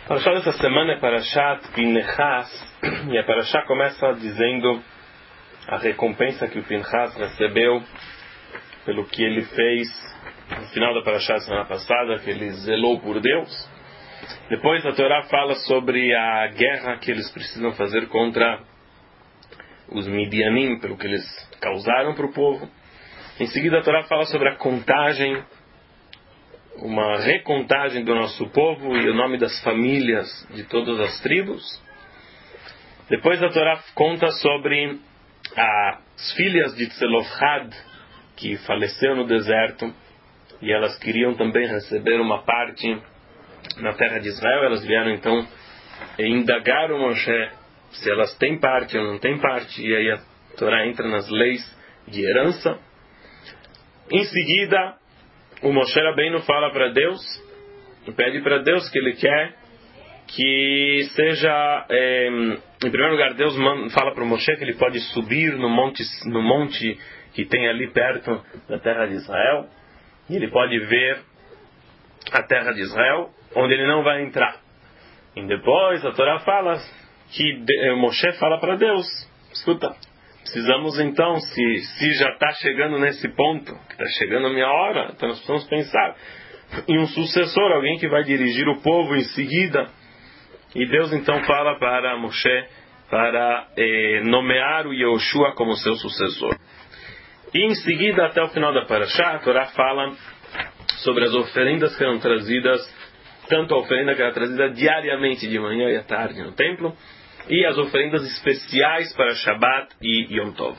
A parashá dessa semana é Parashat Pinchas, e a parashá começa dizendo a recompensa que o Pinchas recebeu pelo que ele fez no final da parashá da semana passada, que ele zelou por Deus. Depois a Torá fala sobre a guerra que eles precisam fazer contra os Midianim, pelo que eles causaram para o povo. Em seguida a Torá fala sobre a contagem, uma recontagem do nosso povo e o nome das famílias de todas as tribos. Depois a Torá conta sobre as filhas de Tzelofhad, que faleceu no deserto, e elas queriam também receber uma parte na terra de Israel. Elas vieram então e indagaram Moshe se elas têm parte ou não têm parte, e aí a Torá entra nas leis de herança. Em seguida, o Moshe Rabbeinu fala para Deus e pede para Deus que ele quer que seja, em primeiro lugar, Deus fala para o Moshe que ele pode subir no monte que tem ali perto da terra de Israel, e ele pode ver a terra de Israel, onde ele não vai entrar. E depois a Torá fala que Moshe fala para Deus: escuta, precisamos então, se já está chegando nesse ponto, que está chegando a minha hora, então nós precisamos pensar em um sucessor, alguém que vai dirigir o povo em seguida. E Deus então fala para Moshe para nomear o Yehoshua como seu sucessor. E em seguida, até o final da parashá, a Torá fala sobre as oferendas que eram trazidas, tanto a oferenda que era trazida diariamente de manhã e à tarde no templo, e as oferendas especiais para Shabbat e Yom Tov.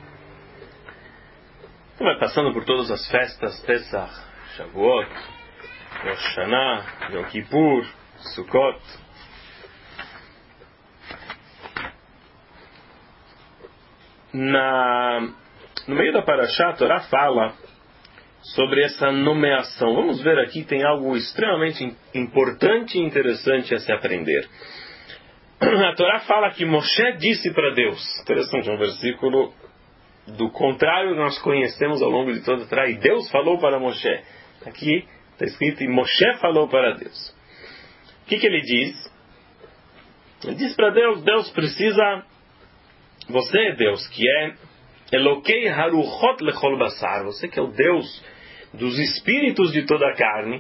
Então vai passando por todas as festas: Pesach, Shavuot, Rosh Hashanah, Yom Kippur, Sukkot. No meio da parashá, a Torá fala sobre essa nomeação. Vamos ver aqui, tem algo extremamente importante e interessante a se aprender. A Torá fala que Moshe disse para Deus. Interessante, é um versículo do contrário que nós conhecemos ao longo de toda a Torá. E Deus falou para Moshe. Aqui está escrito: e Moshe falou para Deus. O que ele diz? Ele diz para Deus: Deus precisa... Você, Deus, que é Elokei Haruchot Lechol Basar, você que é o Deus dos espíritos de toda a carne,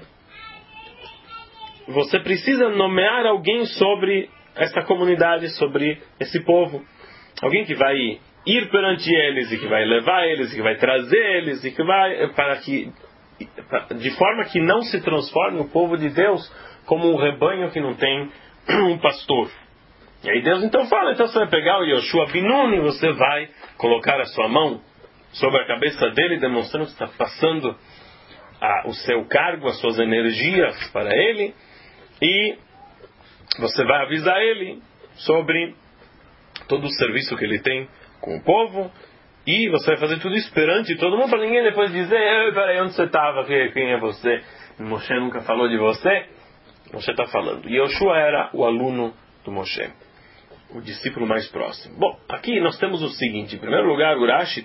você precisa nomear alguém sobre esta comunidade, sobre esse povo. Alguém que vai ir perante eles, e que vai levar eles, e que vai trazer eles, e que vai, de forma que não se transforme o povo de Deus como um rebanho que não tem um pastor. E aí Deus então fala: então você vai pegar o Yehoshua ben Nun e você vai colocar a sua mão sobre a cabeça dele, demonstrando que está passando o seu cargo, as suas energias para ele, e você vai avisar ele sobre todo o serviço que ele tem com o povo, e você vai fazer tudo isso perante todo mundo, para ninguém depois dizer: peraí, onde você estava? Quem é você? Moshe nunca falou de você. Moshe está falando. E Yehoshua era o aluno do Moshe, o discípulo mais próximo. Bom, aqui nós temos o seguinte: em primeiro lugar, o Rashi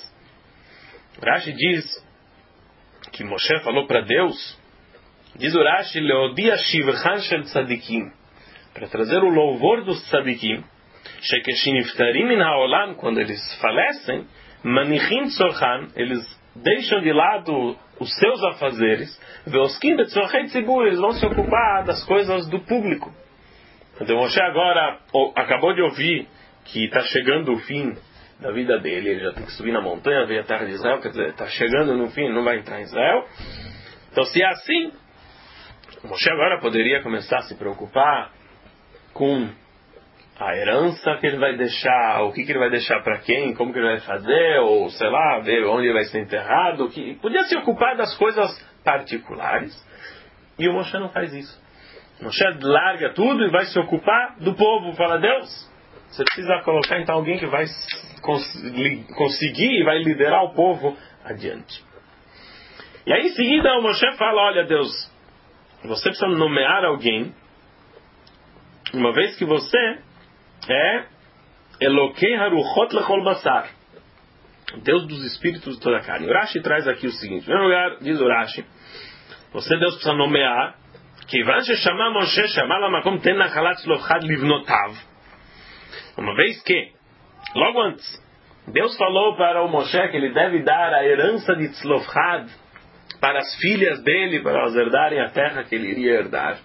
diz que Moshe falou para Deus, diz o Rashi, Leodia Shivrchan Shel Tzadikim, para trazer o louvor dos Tzadikim, Shekeshiniftarim min haolam, quando eles falecem, Manichin Tzorchan, eles deixam de lado os seus afazeres, Veoskim Betzorchei Tzibur, eles vão se ocupar das coisas do público. Então Moshe agora acabou de ouvir que está chegando o fim da vida dele, ele já tem que subir na montanha, ver a terra de Israel, quer dizer, está chegando no fim, não vai entrar em Israel. Então, se é assim, Moshe agora poderia começar a se preocupar com a herança que ele vai deixar, o que ele vai deixar para quem, como que ele vai fazer, ou sei lá, ver onde ele vai ser enterrado, podia se ocupar das coisas particulares, e o Moshe não faz isso. Moshe larga tudo e vai se ocupar do povo. Fala: Deus, você precisa colocar então alguém que vai conseguir e vai liderar o povo adiante. E aí em seguida o Moshe fala: olha, Deus, você precisa nomear alguém, uma vez que você é Elokei Haruchot Lechol Basar, Deus dos espíritos de toda a carne. O Rashi traz aqui o seguinte: em primeiro lugar, diz o Rashi, você, Deus, precisa nomear Uma vez que, logo antes, Deus falou para o Moshe que ele deve dar a herança de Tzlofchad para as filhas dele, para elas herdarem a terra que ele iria herdar.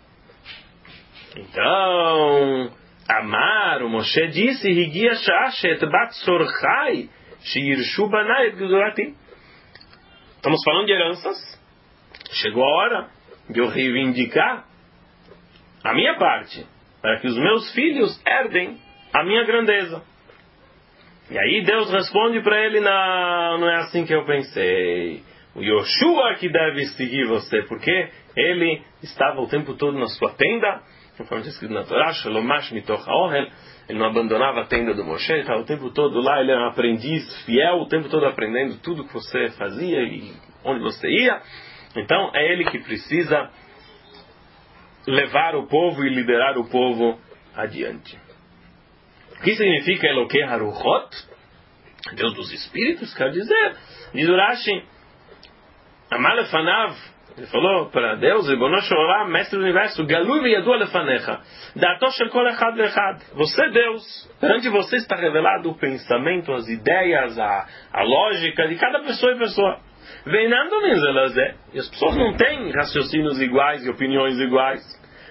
Então, Amar, o Moshe disse, Higia Shashet Bat Sorchai Shirshu Banai Gudurati. Estamos falando de heranças. Chegou a hora de eu reivindicar a minha parte, para que os meus filhos herdem a minha grandeza. E aí Deus responde para ele, não é assim que eu pensei. O Yoshua que deve seguir você, porque ele estava o tempo todo na sua tenda, conforme está escrito na Torá, Shalomash Mitoch HaOhel, ele não abandonava a tenda do Moshe, ele estava o tempo todo lá, ele era um aprendiz fiel, o tempo todo aprendendo tudo que você fazia e onde você ia. Então é ele que precisa levar o povo e liderar o povo adiante. O que significa Elokei Haruchot? Deus dos Espíritos, quer dizer, diz Urashi, Amalefanav, ele falou para Deus, Ribono Shel Olam, mestre do universo, Galui v'yadu lefanecha, da'ato shel kol echad ve'echad. Você, Deus, perante você está revelado o pensamento, as ideias, a lógica de cada pessoa e pessoa. Veinando minzelazé, e as pessoas não têm raciocínios iguais e opiniões iguais.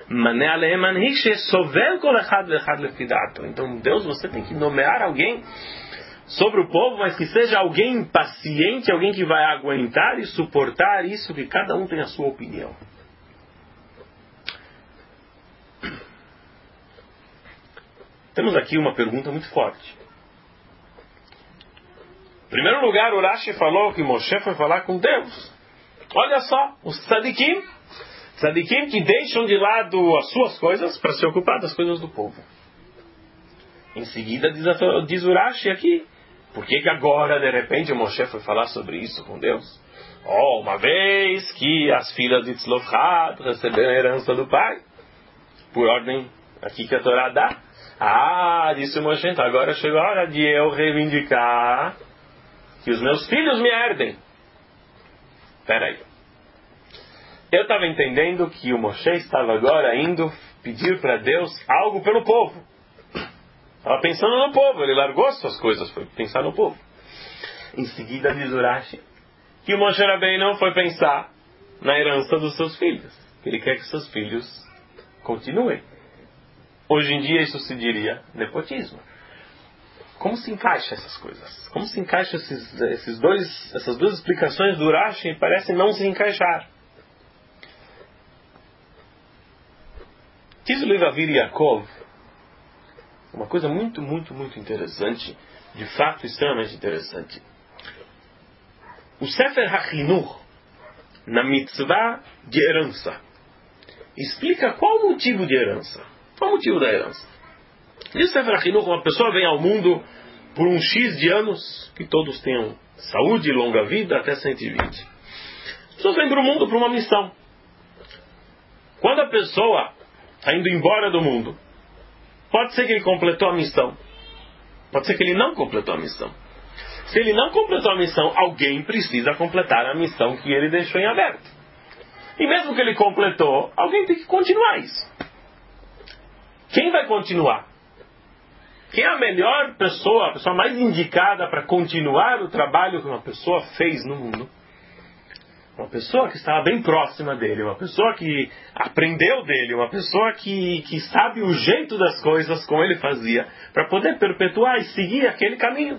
Então, Deus, você tem que nomear alguém sobre o povo, mas que seja alguém paciente, alguém que vai aguentar e suportar isso, que cada um tem a sua opinião. Temos aqui uma pergunta muito forte. Em primeiro lugar, Urashi falou que Moshe foi falar com Deus. Olha só, os tzadikim que deixam de lado as suas coisas para se ocupar das coisas do povo. Em seguida diz Urashi aqui, por que agora de repente Moshe foi falar sobre isso com Deus? Uma vez que as filhas de Tzlofchad receberam a herança do pai, por ordem aqui que a Torá dá. Disse Moshe, então agora chegou a hora de eu reivindicar que os meus filhos me herdem. Espera aí. Eu estava entendendo que o Moshe estava agora indo pedir para Deus algo pelo povo. Estava pensando no povo, ele largou as suas coisas, foi pensar no povo. Em seguida diz Urashi que o Moshe Rabbeinu foi pensar na herança dos seus filhos. Ele quer que seus filhos continuem. Hoje em dia isso se diria nepotismo. Como se encaixa essas coisas? Como se encaixa essas duas explicações do Urashi parecem não se encaixar? Diz o livro Avir Yaakov uma coisa muito, muito, muito interessante, de fato extremamente interessante. O Sefer HaChinuch, na mitzvah de herança, explica qual o motivo de herança. Qual o motivo da herança? Diz o Sefer HaChinuch, uma pessoa vem ao mundo por um X de anos, que todos tenham saúde e longa vida, até 120. As pessoas vêm para o mundo por uma missão. Quando a pessoa está indo embora do mundo, pode ser que ele completou a missão. Pode ser que ele não completou a missão. Se ele não completou a missão, alguém precisa completar a missão que ele deixou em aberto. E mesmo que ele completou, alguém tem que continuar isso. Quem vai continuar? Quem é a melhor pessoa, a pessoa mais indicada para continuar o trabalho que uma pessoa fez no mundo? Uma pessoa que estava bem próxima dele, uma pessoa que aprendeu dele, uma pessoa que sabe o jeito das coisas como ele fazia, para poder perpetuar e seguir aquele caminho.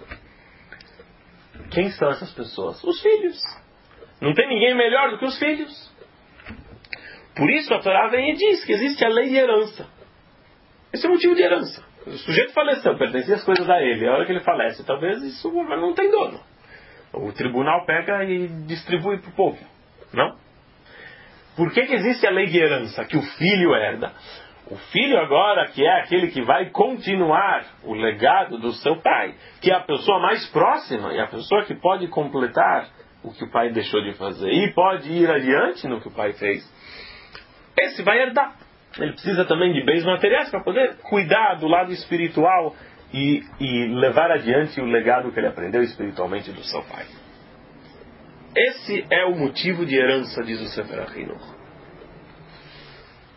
Quem são essas pessoas? Os filhos. Não tem ninguém melhor do que os filhos. Por isso a Torá vem e diz que existe a lei de herança. Esse é o motivo de herança. O sujeito faleceu, pertencia as coisas a ele. A hora que ele falece, talvez isso não tem dono. O tribunal pega e distribui para o povo. Não? Por que existe a lei de herança? Que o filho herda. O filho agora, que é aquele que vai continuar o legado do seu pai, que é a pessoa mais próxima e a pessoa que pode completar o que o pai deixou de fazer e pode ir adiante no que o pai fez, esse vai herdar. Ele precisa também de bens materiais para poder cuidar do lado espiritual e levar adiante o legado que ele aprendeu espiritualmente do seu pai. Esse é o motivo de herança, diz o Sefer HaChinuch.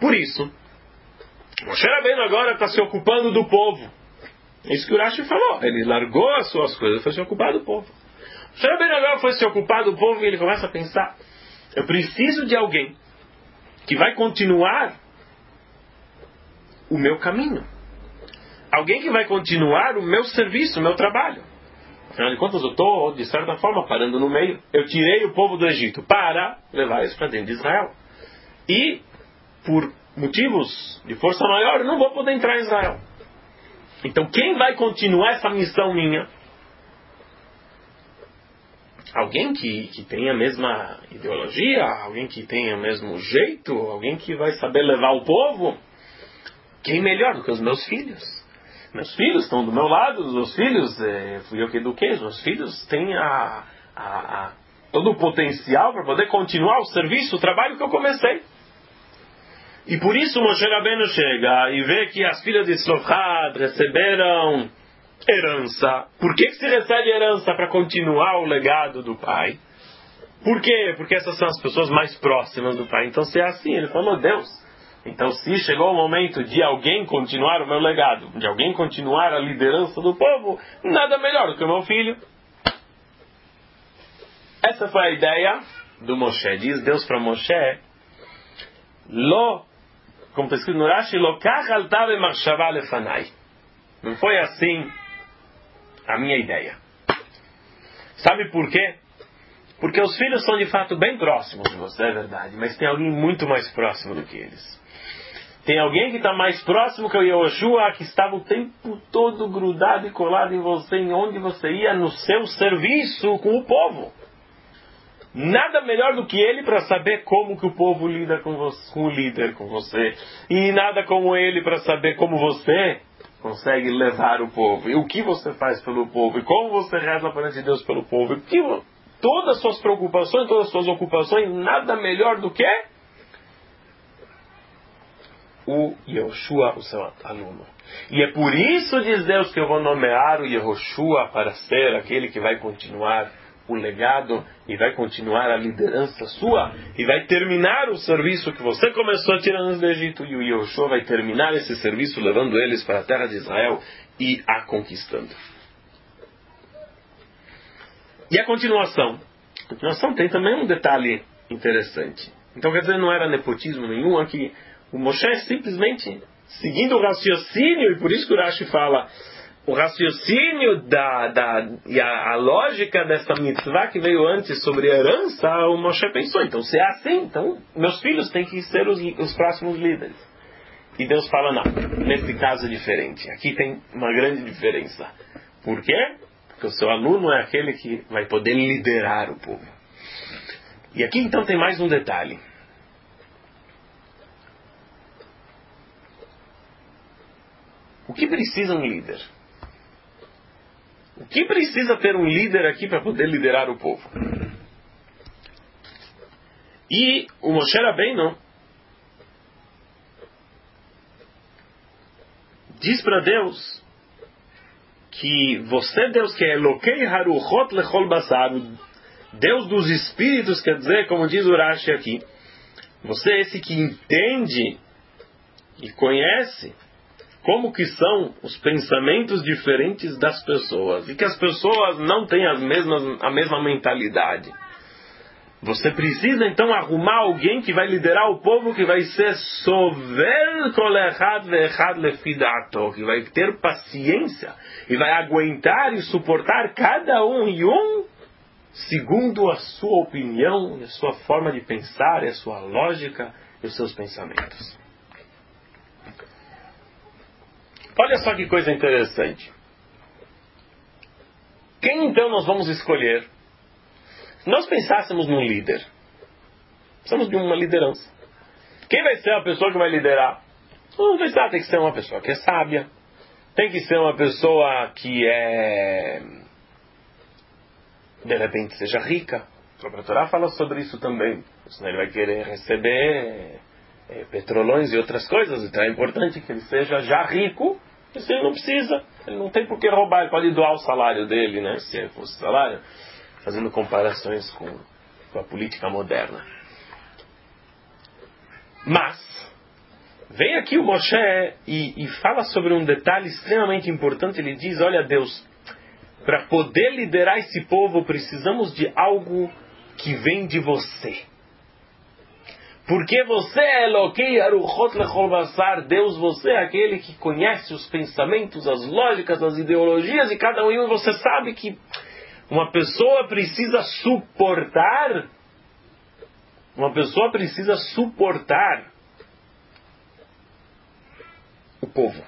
Por isso, Moshe Rabbeinu agora está se ocupando do povo. É isso que o Rashi falou. Ele largou as suas coisas e foi se ocupar do povo. Moshe Rabbeinu agora foi se ocupar do povo e ele começa a pensar: eu preciso de alguém que vai continuar o meu caminho. Alguém que vai continuar o meu serviço, o meu trabalho. Afinal de contas, eu estou, de certa forma, parando no meio. Eu tirei o povo do Egito para levar isso para dentro de Israel. E, por motivos de força maior, eu não vou poder entrar em Israel. Então, quem vai continuar essa missão minha? Alguém que tenha a mesma ideologia, alguém que tenha o mesmo jeito, alguém que vai saber levar o povo. Quem melhor do que os meus filhos? Meus filhos estão do meu lado, os meus filhos, fui eu que eduquei, os meus filhos têm todo o potencial para poder continuar o serviço, o trabalho que eu comecei. E por isso Moshe Rabbeinu chega e vê que as filhas de Tzlofchad receberam herança. Por que se recebe herança? Para continuar o legado do pai. Por quê? Porque essas são as pessoas mais próximas do pai. Então se é assim, ele falou: Deus, então se chegou o momento de alguém continuar o meu legado, de alguém continuar a liderança do povo, nada melhor do que o meu filho. Essa foi a ideia do Moshe. Diz Deus para Moshe: como está escrito no Rashi, não foi assim a minha ideia. Sabe por quê? Porque os filhos são de fato bem próximos de você, é verdade, mas tem alguém muito mais próximo do que eles. Tem alguém que está mais próximo que o Yehoshua, que estava o tempo todo grudado e colado em você, em onde você ia, no seu serviço com o povo. Nada melhor do que ele para saber como que o povo lida com você, com o líder, com você. E nada como ele para saber como você consegue levar o povo. E o que você faz pelo povo. E como você reza perante Deus pelo povo. E todas as suas preocupações, todas as suas ocupações, nada melhor do que o Yehoshua, o seu aluno. E é por isso, diz Deus, que eu vou nomear o Yehoshua para ser aquele que vai continuar o legado e vai continuar a liderança sua e vai terminar o serviço que você começou tirando do Egito, e o Yehoshua vai terminar esse serviço levando eles para a terra de Israel e a conquistando. E a continuação? A continuação tem também um detalhe interessante. Então, quer dizer, não era nepotismo nenhum aqui. O Moshe simplesmente seguindo o raciocínio, e por isso que o Rashi fala o raciocínio e a lógica dessa mitzvah que veio antes sobre a herança, o Moshe pensou: então se é assim, então meus filhos têm que ser os próximos líderes. E Deus fala: não, nesse caso é diferente. Aqui tem uma grande diferença. Por quê? Porque o seu aluno é aquele que vai poder liderar o povo. E aqui então tem mais um detalhe. O que precisa um líder? O que precisa ter um líder aqui para poder liderar o povo? E o Moshe Rabbeinu diz para Deus que você, Deus, que é Elokei Haruchot Lechol Basar, Deus dos espíritos, quer dizer, como diz o Rashi aqui, você é esse que entende e conhece como que são os pensamentos diferentes das pessoas e que as pessoas não têm a mesma mentalidade. Você precisa então arrumar alguém que vai liderar o povo, que vai ser sovel kol echad veechad lefi da'ato, que vai ter paciência e vai aguentar e suportar cada um e um segundo a sua opinião, a sua forma de pensar, a sua lógica e os seus pensamentos. Olha só que coisa interessante. Quem então nós vamos escolher? Se nós pensássemos num líder, precisamos de uma liderança. Quem vai ser a pessoa que vai liderar? Vamos pensar, tem que ser uma pessoa que é sábia. Tem que ser uma pessoa que de repente seja rica. A própria Torá fala sobre isso também. Senão ele vai querer receber petrolões e outras coisas. Então é importante que ele seja já rico. Isso ele não precisa. Ele não tem por que roubar. Ele pode doar o salário dele, né? Se fosse salário. Fazendo comparações com a política moderna. Mas Vem aqui o Moshe e fala sobre um detalhe extremamente importante. Ele diz, olha Deus, para poder liderar esse povo precisamos de algo que vem de você. Porque você é Eloquei Aruchot Lechol Basar, Deus, você é aquele que conhece os pensamentos, as lógicas, as ideologias de cada um. E você sabe que uma pessoa precisa suportar o povo.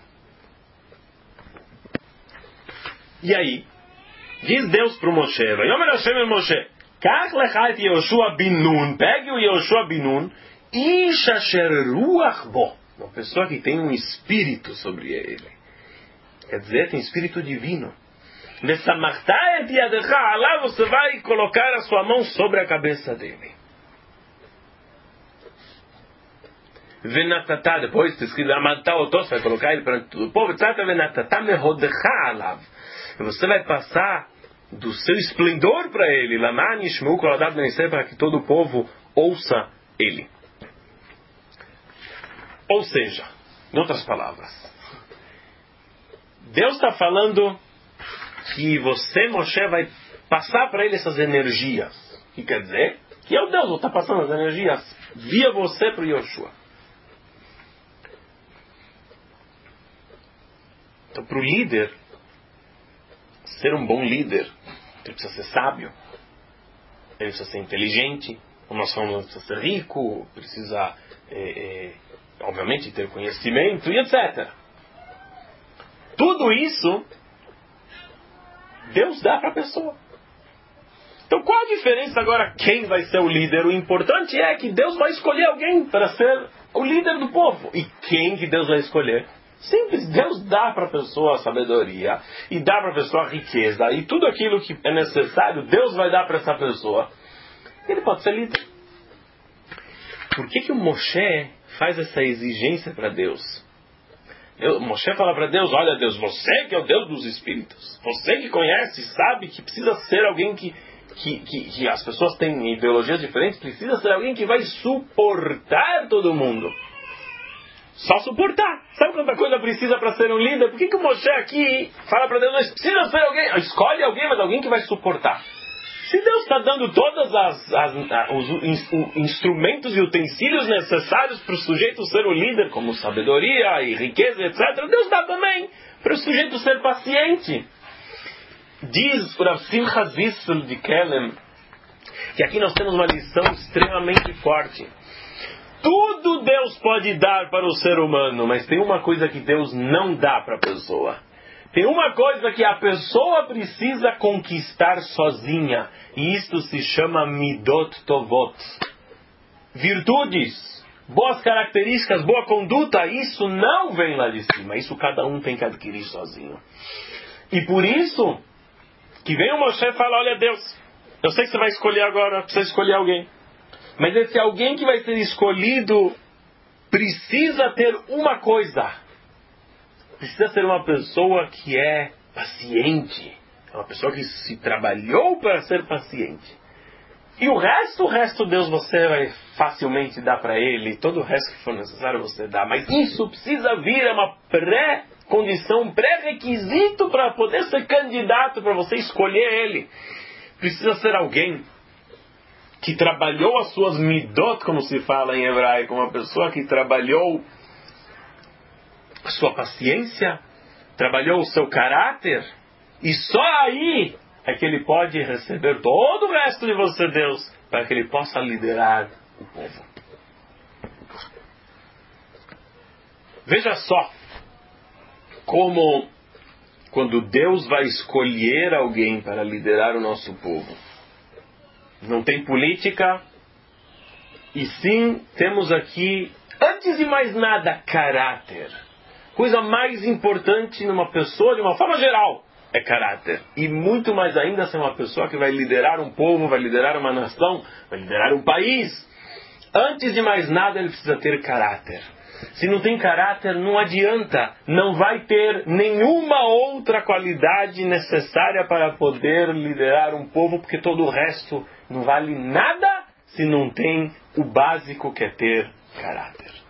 E aí, diz Deus para o Moshe, Vayomer Hashem el Moshe, Kach lecha et Yehoshua bin Nun, pegue o Yehoshua bin Nun, Ish asher ruach bo, uma pessoa que tem um espírito sobre ele. Quer dizer, tem espírito divino. Vesamachta et yadecha alá, você vai colocar a sua mão sobre a cabeça dele. Venatata, depois está escrito, amatá otos, vai colocar ele perante todo o povo, etc. Venatata mehodecha alav. E você vai passar do seu esplendor para ele, Laman Yishmeu Kol Adad Ben Yisrael, para que todo o povo ouça ele. Ou seja, em outras palavras, Deus está falando que você, Moshe, vai passar para ele essas energias. O que quer dizer? Que é o Deus que está passando as energias via você para o Yoshua. Então, para o líder ser um bom líder, ele precisa ser sábio, ele precisa ser inteligente, como nós falamos, precisa ser rico, precisa, obviamente, ter conhecimento e etc. Tudo isso, Deus dá para a pessoa. Então, qual a diferença agora quem vai ser o líder? O importante é que Deus vai escolher alguém para ser o líder do povo. E quem que Deus vai escolher? Simples, Deus dá para a pessoa a sabedoria e dá para a pessoa a riqueza e tudo aquilo que é necessário, Deus vai dar para essa pessoa. Ele pode ser líder. Por que o Moshe faz essa exigência para Deus? Moshe fala para Deus, olha Deus, você que é o Deus dos espíritos, você que conhece, sabe que precisa ser alguém que as pessoas têm ideologias diferentes, precisa ser alguém que vai suportar todo mundo. Só suportar. Sabe quanta coisa precisa para ser um líder? Por que o Moshe aqui fala para Deus, não precisa ser alguém, escolhe alguém, mas alguém que vai suportar? Se Deus está dando todos os instrumentos e utensílios necessários para o sujeito ser o líder, como sabedoria e riqueza, etc., Deus dá também para o sujeito ser paciente. Diz o Rav Simcha Zissel de Kelem que aqui nós temos uma lição extremamente forte. Tudo Deus pode dar para o ser humano, mas tem uma coisa que Deus não dá para a pessoa. Tem uma coisa que a pessoa precisa conquistar sozinha. E isto se chama Midot Tovot. Virtudes, boas características, boa conduta, isso não vem lá de cima. Isso cada um tem que adquirir sozinho. E por isso que vem o Moshe e fala, olha Deus, eu sei que você vai escolher agora, precisa escolher alguém. Mas esse alguém que vai ser escolhido precisa ter uma coisa. Precisa ser uma pessoa que é paciente. É uma pessoa que se trabalhou para ser paciente. E o resto Deus você vai facilmente dar para ele. Todo o resto que for necessário você dá. Mas isso precisa vir, é uma pré-condição, um pré-requisito para poder ser candidato, para você escolher ele. Precisa ser alguém que trabalhou as suas midot, como se fala em hebraico, uma pessoa que trabalhou a sua paciência, trabalhou o seu caráter, e só aí é que ele pode receber todo o resto de você, Deus, para que ele possa liderar o povo. Veja só como quando Deus vai escolher alguém para liderar o nosso povo, não tem política, e sim temos aqui, antes de mais nada, caráter. Coisa mais importante numa pessoa, de uma forma geral, é caráter. E muito mais ainda ser uma pessoa que vai liderar um povo, vai liderar uma nação, vai liderar um país. Antes de mais nada, ele precisa ter caráter. Se não tem caráter, não adianta. Não vai ter nenhuma outra qualidade necessária para poder liderar um povo, porque todo o resto não vale nada se não tem o básico que é ter caráter.